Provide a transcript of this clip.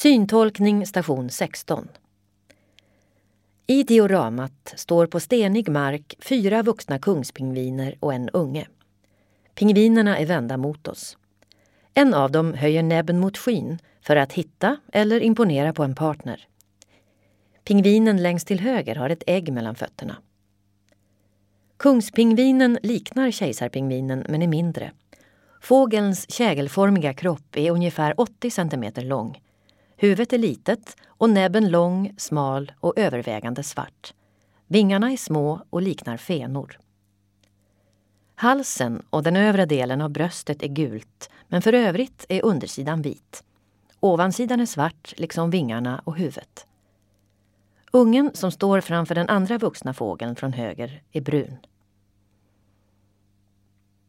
Syntolkning station 16. I dioramat står på stenig mark 4 vuxna kungspingviner och en unge. Pingvinerna är vända mot oss. En av dem höjer näbben mot skyn för att hitta eller imponera på en partner. Pingvinen längst till höger har ett ägg mellan fötterna. Kungspingvinen liknar kejsarpingvinen men är mindre. Fågelns kägelformiga kropp är ungefär 80 cm lång. Huvudet är litet och näbben lång, smal och övervägande svart. Vingarna är små och liknar fenor. Halsen och den övre delen av bröstet är gult, men för övrigt är undersidan vit. Ovansidan är svart, liksom vingarna och huvudet. Ungen som står framför den andra vuxna fågeln från höger är brun.